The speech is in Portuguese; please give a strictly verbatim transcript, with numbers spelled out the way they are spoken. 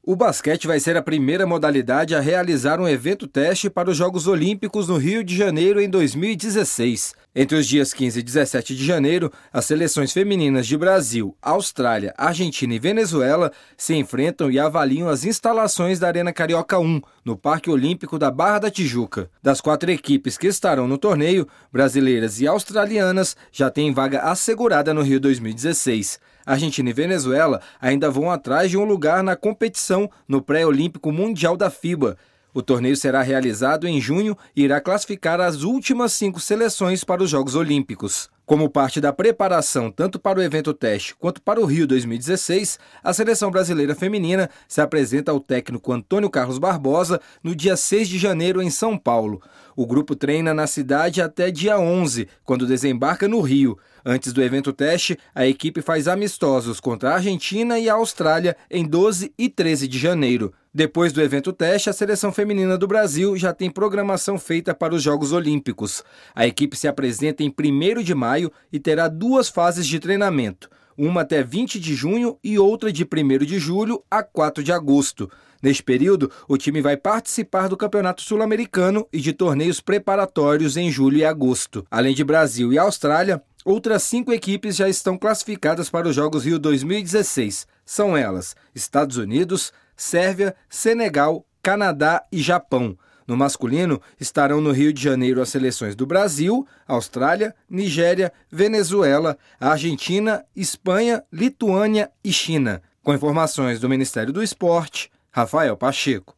O basquete vai ser a primeira modalidade a realizar um evento teste para os Jogos Olímpicos no Rio de Janeiro em dois mil e dezesseis. Entre os dias quinze e dezessete de janeiro, as seleções femininas de Brasil, Austrália, Argentina e Venezuela se enfrentam e avaliam as instalações da Arena Carioca um, no Parque Olímpico da Barra da Tijuca. Das quatro equipes que estarão no torneio, brasileiras e australianas já têm vaga assegurada no Rio dois mil e dezesseis. Argentina e Venezuela ainda vão atrás de um lugar na competição no Pré-Olímpico Mundial da FIBA. O torneio será realizado em junho e irá classificar as últimas cinco seleções para os Jogos Olímpicos. Como parte da preparação tanto para o evento teste quanto para o Rio dois mil e dezesseis, a seleção brasileira feminina se apresenta ao técnico Antônio Carlos Barbosa no dia seis de janeiro em São Paulo. O grupo treina na cidade até dia onze, quando desembarca no Rio. Antes do evento teste, a equipe faz amistosos contra a Argentina e a Austrália em doze e treze de janeiro. Depois do evento teste, a seleção feminina do Brasil já tem programação feita para os Jogos Olímpicos. A equipe se apresenta em primeiro de maio e terá duas fases de treinamento, uma até vinte de junho e outra de primeiro de julho a quatro de agosto. Neste período, o time vai participar do Campeonato Sul-Americano e de torneios preparatórios em julho e agosto. Além de Brasil e Austrália, outras cinco equipes já estão classificadas para os Jogos Rio dois mil e dezesseis. São elas: Estados Unidos, Sérvia, Senegal, Canadá e Japão. No masculino, estarão no Rio de Janeiro as seleções do Brasil, Austrália, Nigéria, Venezuela, Argentina, Espanha, Lituânia e China. Com informações do Ministério do Esporte, Rafael Pacheco.